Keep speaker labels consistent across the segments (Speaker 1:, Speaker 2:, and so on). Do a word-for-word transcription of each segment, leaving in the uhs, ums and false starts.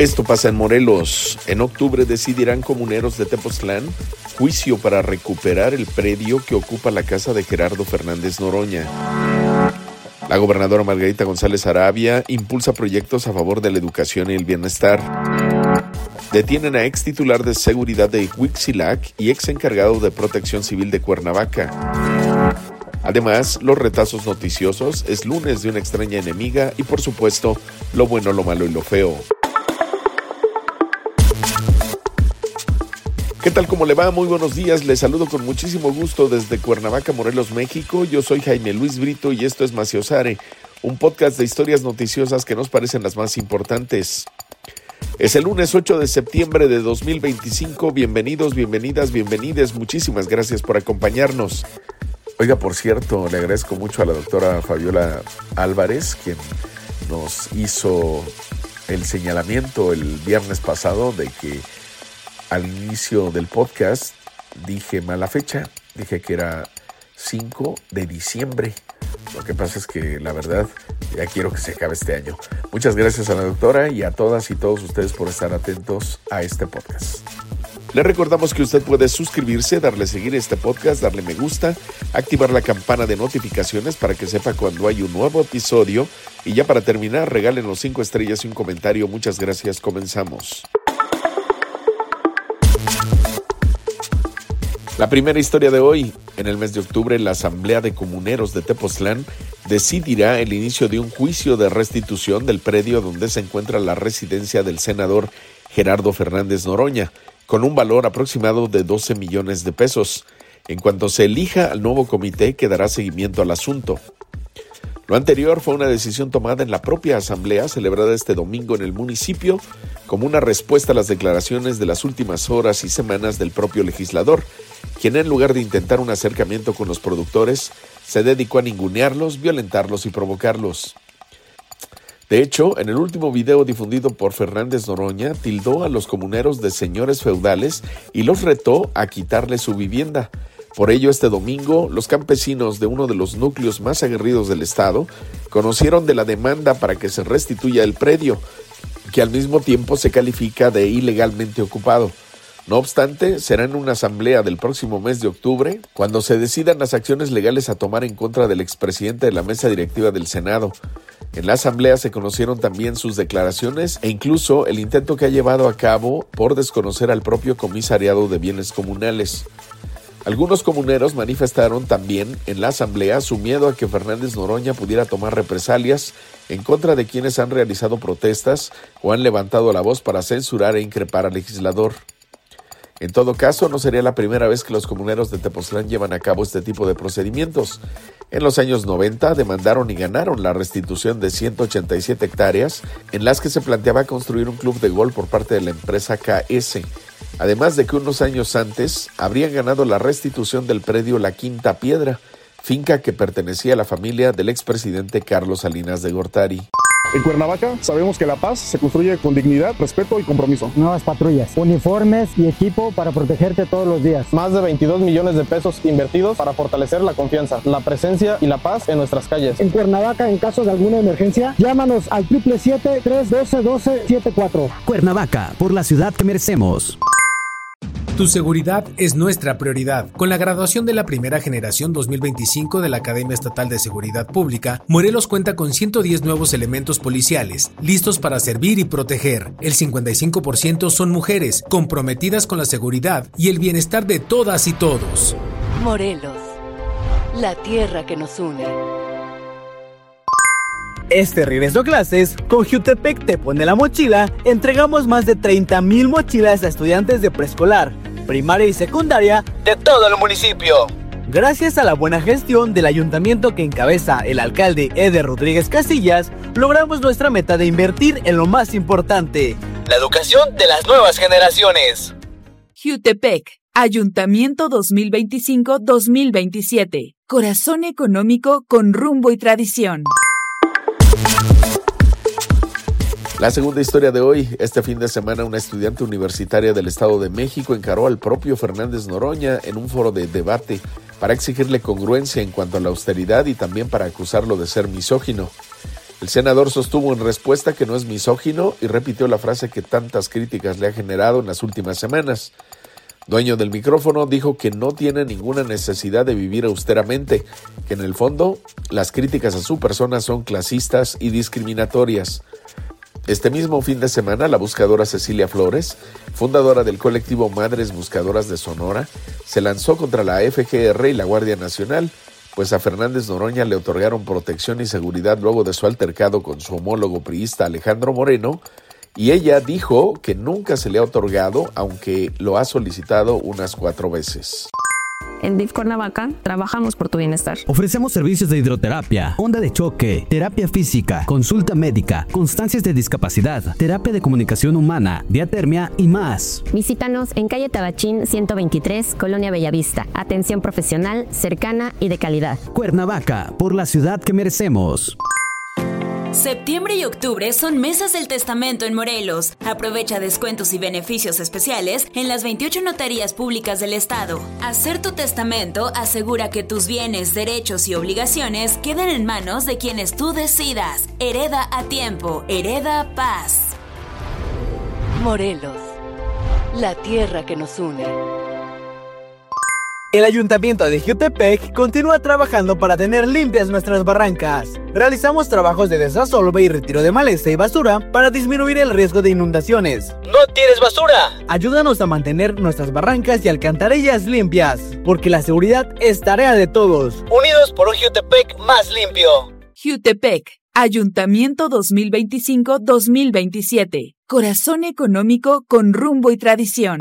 Speaker 1: Esto pasa en Morelos. En octubre decidirán comuneros de Tepoztlán juicio para recuperar el predio que ocupa la casa de Gerardo Fernández Noroña. La gobernadora Margarita González Arabia impulsa proyectos a favor de la educación y el bienestar. Detienen a ex titular de seguridad de Huitzilac y ex encargado de protección civil de Cuernavaca. Además, los retazos noticiosos, es lunes de una extraña enemiga y, por supuesto, lo bueno, lo malo y lo feo. ¿Qué tal? ¿Cómo le va? Muy buenos días. Les saludo con muchísimo gusto desde Cuernavaca, Morelos, México. Yo soy Jaime Luis Brito y esto es Maciosare, un podcast de historias noticiosas que nos parecen las más importantes. Es el lunes ocho de septiembre de dos mil veinticinco. Bienvenidos, bienvenidas, bienvenides. Muchísimas gracias por acompañarnos. Oiga, por cierto, le agradezco mucho a la doctora Fabiola Álvarez, quien nos hizo el señalamiento el viernes pasado de que al inicio del podcast dije mala fecha, dije que era cinco de diciembre. Lo que pasa es que la verdad ya quiero que se acabe este año. Muchas gracias a la doctora y a todas y todos ustedes por estar atentos a este podcast. Le recordamos que usted puede suscribirse, darle a seguir este podcast, darle me gusta, activar la campana de notificaciones para que sepa cuando hay un nuevo episodio. Y ya para terminar, regálenos cinco estrellas y un comentario. Muchas gracias, comenzamos. La primera historia de hoy. En el mes de octubre, la Asamblea de Comuneros de Tepoztlán decidirá el inicio de un juicio de restitución del predio donde se encuentra la residencia del senador Gerardo Fernández Noroña, con un valor aproximado de doce millones de pesos. En cuanto se elija al nuevo comité que dará seguimiento al asunto. Lo anterior fue una decisión tomada en la propia asamblea celebrada este domingo en el municipio como una respuesta a las declaraciones de las últimas horas y semanas del propio legislador, quien en lugar de intentar un acercamiento con los productores, se dedicó a ningunearlos, violentarlos y provocarlos. De hecho, en el último video difundido por Fernández Noroña, tildó a los comuneros de señores feudales y los retó a quitarle su vivienda. Por ello, este domingo, los campesinos de uno de los núcleos más aguerridos del estado conocieron de la demanda para que se restituya el predio, que al mismo tiempo se califica de ilegalmente ocupado. No obstante, será en una asamblea del próximo mes de octubre cuando se decidan las acciones legales a tomar en contra del expresidente de la mesa directiva del Senado. En la asamblea se conocieron también sus declaraciones e incluso el intento que ha llevado a cabo por desconocer al propio comisariado de bienes comunales. Algunos comuneros manifestaron también en la asamblea su miedo a que Fernández Noroña pudiera tomar represalias en contra de quienes han realizado protestas o han levantado la voz para censurar e increpar al legislador. En todo caso, no sería la primera vez que los comuneros de Tepoztlán llevan a cabo este tipo de procedimientos. En los años noventa demandaron y ganaron la restitución de ciento ochenta y siete hectáreas en las que se planteaba construir un club de golf por parte de la empresa K S. Además de que unos años antes habrían ganado la restitución del predio La Quinta Piedra, finca que pertenecía a la familia del expresidente Carlos Salinas de Gortari.
Speaker 2: En Cuernavaca sabemos que la paz se construye con dignidad, respeto y compromiso.
Speaker 3: Nuevas patrullas, uniformes y equipo para protegerte todos los días.
Speaker 4: Más de veintidós millones de pesos invertidos para fortalecer la confianza, la presencia y la paz en nuestras calles.
Speaker 3: En Cuernavaca, en caso de alguna emergencia, llámanos al siete siete siete, tres uno dos, uno dos siete cuatro.
Speaker 5: Cuernavaca, por la ciudad que merecemos.
Speaker 6: Tu seguridad es nuestra prioridad. Con la graduación de la primera generación dos mil veinticinco de la Academia Estatal de Seguridad Pública, Morelos cuenta con ciento diez nuevos elementos policiales, listos para servir y proteger. El cincuenta y cinco por ciento son mujeres, comprometidas con la seguridad y el bienestar de todas y todos.
Speaker 7: Morelos, la tierra que nos une.
Speaker 8: Este regreso a clases, con Jutepec Te Pone la Mochila, entregamos más de treinta mil mochilas a estudiantes de preescolar, primaria y secundaria de todo el municipio. Gracias a la buena gestión del ayuntamiento que encabeza el alcalde Eder Rodríguez Casillas, logramos nuestra meta de invertir en lo más importante, la educación de las nuevas generaciones.
Speaker 9: Jutepec, Ayuntamiento dos mil veinticinco dos mil veintisiete, corazón económico con rumbo y tradición.
Speaker 1: La segunda historia de hoy. Este fin de semana, una estudiante universitaria del Estado de México encaró al propio Fernández Noroña en un foro de debate para exigirle congruencia en cuanto a la austeridad y también para acusarlo de ser misógino. El senador sostuvo en respuesta que no es misógino y repitió la frase que tantas críticas le ha generado en las últimas semanas. Dueño del micrófono, dijo que no tiene ninguna necesidad de vivir austeramente, que en el fondo las críticas a su persona son clasistas y discriminatorias. Este mismo fin de semana, la buscadora Cecilia Flores, fundadora del colectivo Madres Buscadoras de Sonora, se lanzó contra la F G R y la Guardia Nacional, pues a Fernández Noroña le otorgaron protección y seguridad luego de su altercado con su homólogo priista Alejandro Moreno, y ella dijo que nunca se le ha otorgado, aunque lo ha solicitado unas cuatro veces.
Speaker 10: En D I F Cuernavaca trabajamos por tu bienestar.
Speaker 5: Ofrecemos servicios de hidroterapia, onda de choque, terapia física, consulta médica, constancias de discapacidad, terapia de comunicación humana, diatermia y más.
Speaker 10: Visítanos en calle Tabachín ciento veintitrés, Colonia Bellavista. Atención profesional, cercana y de calidad.
Speaker 5: Cuernavaca, por la ciudad que merecemos.
Speaker 11: Septiembre y octubre son meses del testamento en Morelos. Aprovecha descuentos y beneficios especiales en las veintiocho notarías públicas del estado. Hacer tu testamento asegura que tus bienes, derechos y obligaciones queden en manos de quienes tú decidas. Hereda a tiempo, hereda paz.
Speaker 7: Morelos, la tierra que nos une.
Speaker 8: El Ayuntamiento de Jiutepec continúa trabajando para tener limpias nuestras barrancas. Realizamos trabajos de desasolve y retiro de maleza y basura para disminuir el riesgo de inundaciones. ¡No tires basura! Ayúdanos a mantener nuestras barrancas y alcantarillas limpias, porque la seguridad es tarea de todos. Unidos por un Jiutepec más limpio.
Speaker 9: Jiutepec, Ayuntamiento dos mil veinticinco a dos mil veintisiete. Corazón económico con rumbo y tradición.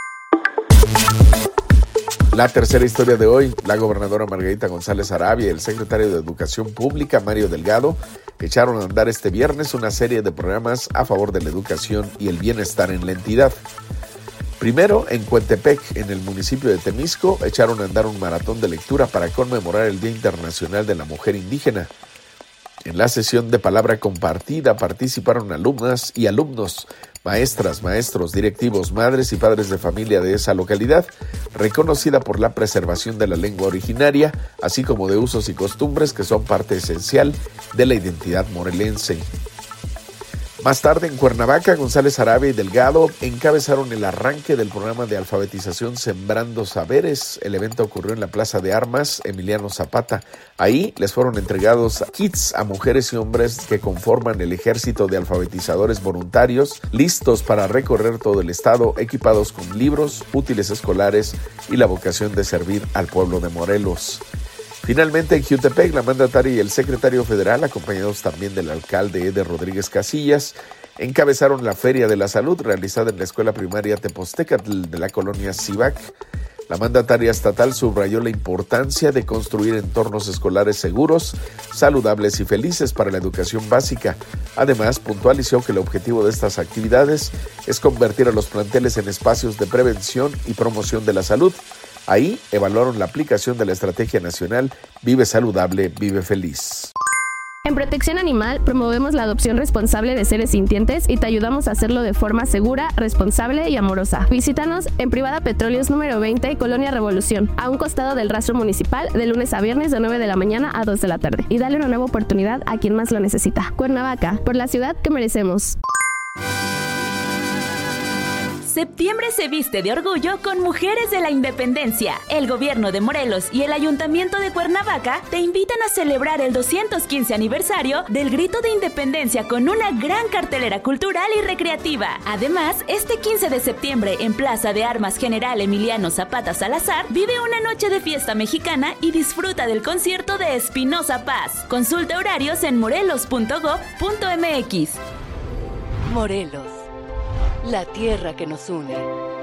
Speaker 1: La tercera historia de hoy, la gobernadora Margarita González Arabia y el secretario de Educación Pública, Mario Delgado, echaron a andar este viernes una serie de programas a favor de la educación y el bienestar en la entidad. Primero, en Coatepec, en el municipio de Temisco, echaron a andar un maratón de lectura para conmemorar el Día Internacional de la Mujer Indígena. En la sesión de palabra compartida participaron alumnas y alumnos, maestras, maestros, directivos, madres y padres de familia de esa localidad, reconocida por la preservación de la lengua originaria, así como de usos y costumbres que son parte esencial de la identidad morelense. Más tarde, en Cuernavaca, González Arabia y Delgado encabezaron el arranque del programa de alfabetización Sembrando Saberes. El evento ocurrió en la Plaza de Armas Emiliano Zapata. Ahí les fueron entregados kits a mujeres y hombres que conforman el ejército de alfabetizadores voluntarios, listos para recorrer todo el estado, equipados con libros, útiles escolares y la vocación de servir al pueblo de Morelos. Finalmente, en Jiutepec, la mandataria y el secretario federal, acompañados también del alcalde Eder Rodríguez Casillas, encabezaron la Feria de la Salud realizada en la Escuela Primaria Tepoztecatl de la colonia Cibac. La mandataria estatal subrayó la importancia de construir entornos escolares seguros, saludables y felices para la educación básica. Además, puntualizó que el objetivo de estas actividades es convertir a los planteles en espacios de prevención y promoción de la salud. Ahí evaluaron la aplicación de la Estrategia Nacional Vive Saludable, Vive Feliz.
Speaker 10: En Protección Animal promovemos la adopción responsable de seres sintientes y te ayudamos a hacerlo de forma segura, responsable y amorosa. Visítanos en Privada Petróleos número veinte, Colonia Revolución, a un costado del rastro municipal, de lunes a viernes de nueve de la mañana a dos de la tarde. Y dale una nueva oportunidad a quien más lo necesita. Cuernavaca, por la ciudad que merecemos.
Speaker 11: Septiembre se viste de orgullo con Mujeres de la Independencia. El gobierno de Morelos y el Ayuntamiento de Cuernavaca te invitan a celebrar el doscientos quince aniversario del Grito de Independencia con una gran cartelera cultural y recreativa. Además, este quince de septiembre en Plaza de Armas General Emiliano Zapata Salazar, vive una noche de fiesta mexicana y disfruta del concierto de Espinosa Paz. Consulta horarios en morelos punto gob punto mx.
Speaker 7: Morelos, la tierra que nos une.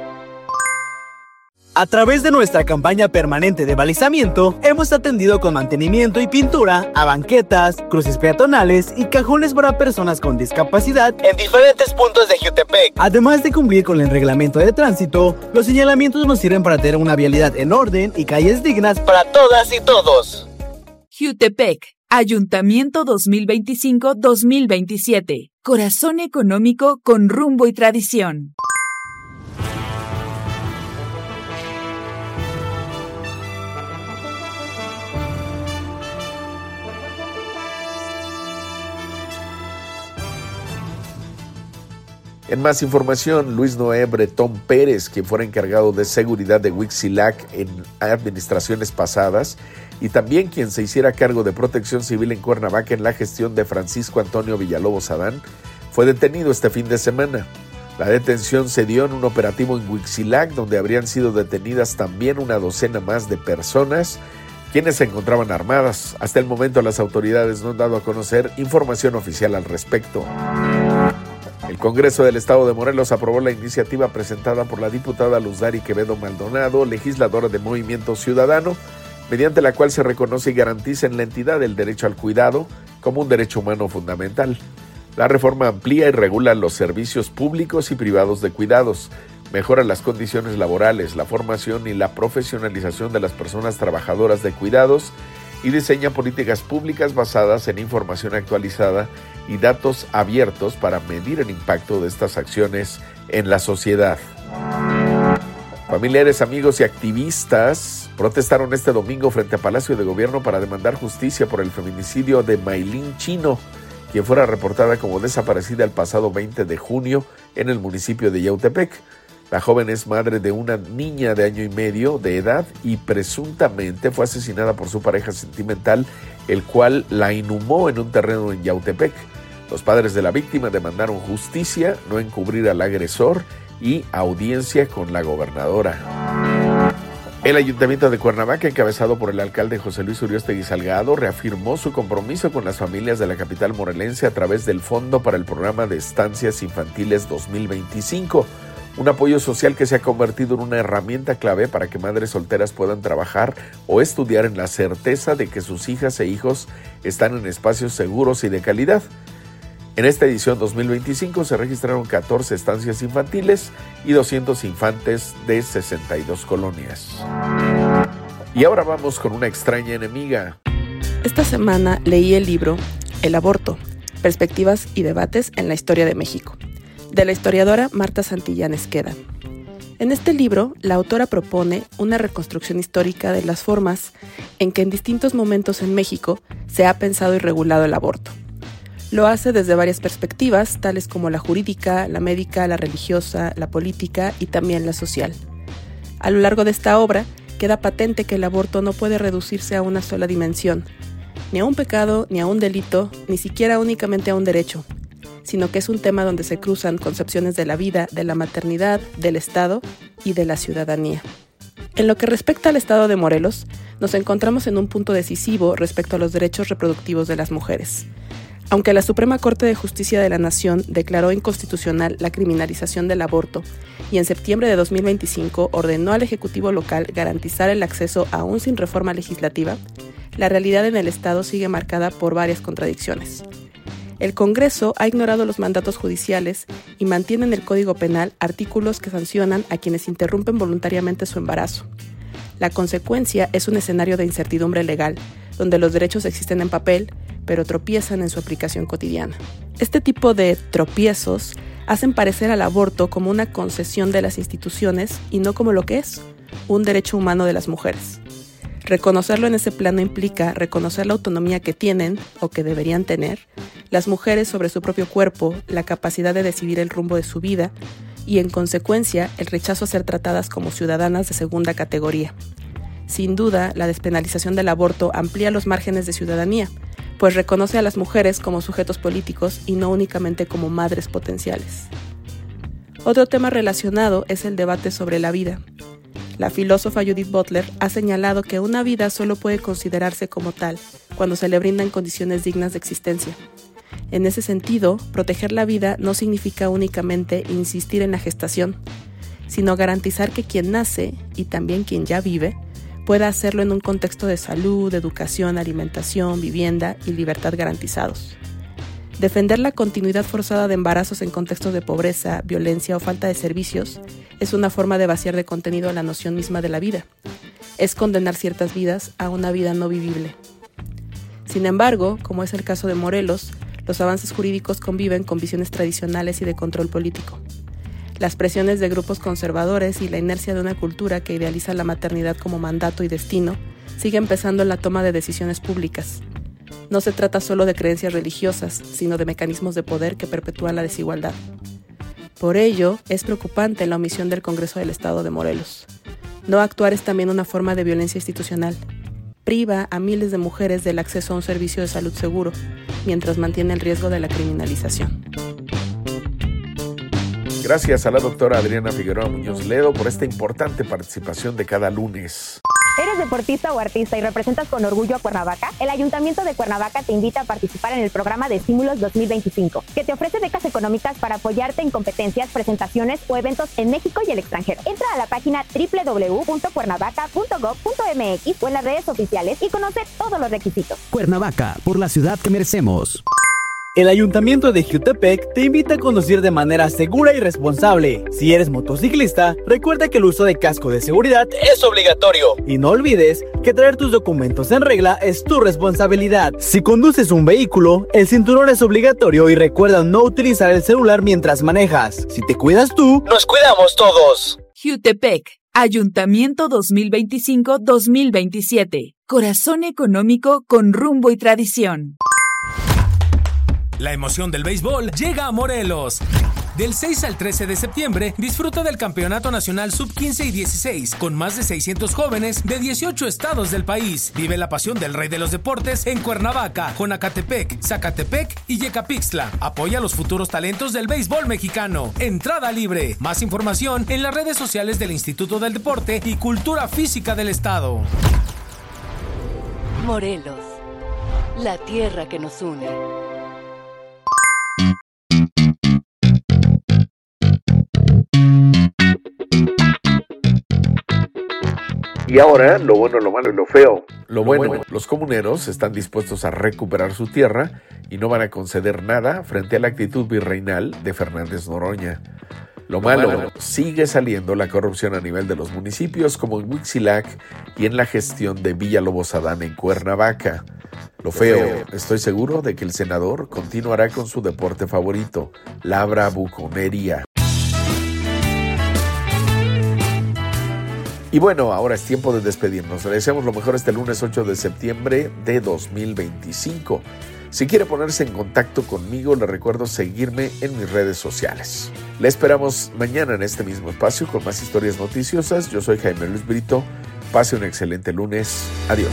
Speaker 8: A través de nuestra campaña permanente de balizamiento, hemos atendido con mantenimiento y pintura a banquetas, cruces peatonales y cajones para personas con discapacidad en diferentes puntos de Jiutepec. Además de cumplir con el reglamento de tránsito, los señalamientos nos sirven para tener una vialidad en orden y calles dignas para todas y todos.
Speaker 9: Jiutepec, Ayuntamiento dos mil veinticinco a dos mil veintisiete. Corazón económico con rumbo y tradición.
Speaker 1: En más información, Luis Noé Bretón Pérez, quien fuera encargado de seguridad de Huitzilac en administraciones pasadas, y también quien se hiciera cargo de protección civil en Cuernavaca en la gestión de Francisco Antonio Villalobos Adán, fue detenido este fin de semana. La detención se dio en un operativo en Huitzilac, donde habrían sido detenidas también una docena más de personas, quienes se encontraban armadas. Hasta el momento las autoridades no han dado a conocer información oficial al respecto. El Congreso del Estado de Morelos aprobó la iniciativa presentada por la diputada Luz Dari Quevedo Maldonado, legisladora de Movimiento Ciudadano, mediante la cual se reconoce y garantiza en la entidad el derecho al cuidado como un derecho humano fundamental. La reforma amplía y regula los servicios públicos y privados de cuidados, mejora las condiciones laborales, la formación y la profesionalización de las personas trabajadoras de cuidados y diseña políticas públicas basadas en información actualizada y datos abiertos para medir el impacto de estas acciones en la sociedad. Familiares, amigos y activistas protestaron este domingo frente a Palacio de Gobierno para demandar justicia por el feminicidio de Maylin Chino, quien fuera reportada como desaparecida el pasado veinte de junio en el municipio de Yautepec. La joven es madre de una niña de año y medio de edad y presuntamente fue asesinada por su pareja sentimental, el cual la inhumó en un terreno en Yautepec. Los padres de la víctima demandaron justicia, no encubrir al agresor y audiencia con la gobernadora. El Ayuntamiento de Cuernavaca, encabezado por el alcalde José Luis Uriostegui Salgado, reafirmó su compromiso con las familias de la capital morelense a través del Fondo para el Programa de Estancias Infantiles dos mil veinticinco, un apoyo social que se ha convertido en una herramienta clave para que madres solteras puedan trabajar o estudiar en la certeza de que sus hijas e hijos están en espacios seguros y de calidad. En esta edición dos mil veinticinco se registraron catorce estancias infantiles y doscientos infantes de sesenta y dos colonias. Y ahora vamos con una extraña enemiga.
Speaker 12: Esta semana leí el libro El aborto, perspectivas y debates en la historia de México, de la historiadora Marta Santillán Esqueda. En este libro, la autora propone una reconstrucción histórica de las formas en que en distintos momentos en México se ha pensado y regulado el aborto. Lo hace desde varias perspectivas, tales como la jurídica, la médica, la religiosa, la política y también la social. A lo largo de esta obra, queda patente que el aborto no puede reducirse a una sola dimensión, ni a un pecado, ni a un delito, ni siquiera únicamente a un derecho, sino que es un tema donde se cruzan concepciones de la vida, de la maternidad, del Estado y de la ciudadanía. En lo que respecta al Estado de Morelos, nos encontramos en un punto decisivo respecto a los derechos reproductivos de las mujeres. Aunque la Suprema Corte de Justicia de la Nación declaró inconstitucional la criminalización del aborto y en septiembre de dos mil veinticinco ordenó al Ejecutivo local garantizar el acceso aún sin reforma legislativa, la realidad en el Estado sigue marcada por varias contradicciones. El Congreso ha ignorado los mandatos judiciales y mantiene en el Código Penal artículos que sancionan a quienes interrumpen voluntariamente su embarazo. La consecuencia es un escenario de incertidumbre legal, donde los derechos existen en papel, pero tropiezan en su aplicación cotidiana. Este tipo de tropiezos hacen parecer al aborto como una concesión de las instituciones y no como lo que es, un derecho humano de las mujeres. Reconocerlo en ese plano implica reconocer la autonomía que tienen, o que deberían tener, las mujeres sobre su propio cuerpo, la capacidad de decidir el rumbo de su vida y, en consecuencia, el rechazo a ser tratadas como ciudadanas de segunda categoría. Sin duda, la despenalización del aborto amplía los márgenes de ciudadanía, pues reconoce a las mujeres como sujetos políticos y no únicamente como madres potenciales. Otro tema relacionado es el debate sobre la vida. La filósofa Judith Butler ha señalado que una vida solo puede considerarse como tal cuando se le brindan condiciones dignas de existencia. En ese sentido, proteger la vida no significa únicamente insistir en la gestación, sino garantizar que quien nace, y también quien ya vive, pueda hacerlo en un contexto de salud, educación, alimentación, vivienda y libertad garantizados. Defender la continuidad forzada de embarazos en contextos de pobreza, violencia o falta de servicios es una forma de vaciar de contenido la noción misma de la vida. Es condenar ciertas vidas a una vida no vivible. Sin embargo, como es el caso de Morelos, los avances jurídicos conviven con visiones tradicionales y de control político. Las presiones de grupos conservadores y la inercia de una cultura que idealiza la maternidad como mandato y destino siguen pesando en la toma de decisiones públicas. No se trata solo de creencias religiosas, sino de mecanismos de poder que perpetúan la desigualdad. Por ello, es preocupante la omisión del Congreso del Estado de Morelos. No actuar es también una forma de violencia institucional. Priva a miles de mujeres del acceso a un servicio de salud seguro, mientras mantiene el riesgo de la criminalización.
Speaker 1: Gracias a la doctora Adriana Figueroa Muñoz Ledo por esta importante participación de cada lunes.
Speaker 13: ¿Eres deportista o artista y representas con orgullo a Cuernavaca? El Ayuntamiento de Cuernavaca te invita a participar en el programa de Estímulos dos mil veinticinco, que te ofrece becas económicas para apoyarte en competencias, presentaciones o eventos en México y el extranjero. Entra a la página doble u doble u doble u punto cuernavaca punto gob punto eme equis o en las redes oficiales y conoce todos los requisitos.
Speaker 5: Cuernavaca, por la ciudad que merecemos.
Speaker 8: El Ayuntamiento de Jiutepec te invita a conducir de manera segura y responsable. Si eres motociclista, recuerda que el uso de casco de seguridad es obligatorio. Y no olvides que traer tus documentos en regla es tu responsabilidad. Si conduces un vehículo, el cinturón es obligatorio y recuerda no utilizar el celular mientras manejas. Si te cuidas tú, nos cuidamos todos.
Speaker 9: Jiutepec, Ayuntamiento dos mil veinticinco a dos mil veintisiete. Corazón económico con rumbo y tradición.
Speaker 6: La emoción del béisbol llega a Morelos. Del seis al trece de septiembre, disfruta del Campeonato Nacional sub quince y dieciséis, con más de seiscientos jóvenes de dieciocho estados del país. Vive la pasión del rey de los deportes en Cuernavaca, Jonacatepec, Zacatepec y Yecapixtla. Apoya a los futuros talentos del béisbol mexicano. Entrada libre. Más información en las redes sociales del Instituto del Deporte y Cultura Física del Estado.
Speaker 7: Morelos, la tierra que nos une.
Speaker 1: Y ahora, lo bueno, lo malo y lo feo. Lo bueno, los comuneros están dispuestos a recuperar su tierra y no van a conceder nada frente a la actitud virreinal de Fernández Noroña. Lo malo, sigue saliendo la corrupción a nivel de los municipios como en Huitzilac y en la gestión de Villalobos Adán en Cuernavaca. Lo feo, estoy seguro de que el senador continuará con su deporte favorito, la bravuconería. Y bueno, ahora es tiempo de despedirnos. Le deseamos lo mejor este lunes ocho de septiembre de dos mil veinticinco. Si quiere ponerse en contacto conmigo, le recuerdo seguirme en mis redes sociales. Le esperamos mañana en este mismo espacio con más historias noticiosas. Yo soy Jaime Luis Brito. Pase un excelente lunes. Adiós.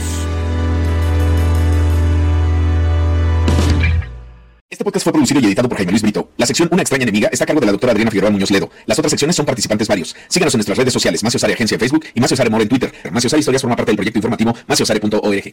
Speaker 14: Este podcast fue producido y editado por Jaime Luis Brito. La sección Una extraña enemiga está a cargo de la doctora Adriana Figueroa Muñoz Ledo. Las otras secciones son participantes varios. Síganos en nuestras redes sociales, Maciosare Agencia en Facebook y Maciosare More en Twitter. Maciosare Historias forma parte del proyecto informativo maciosare punto org.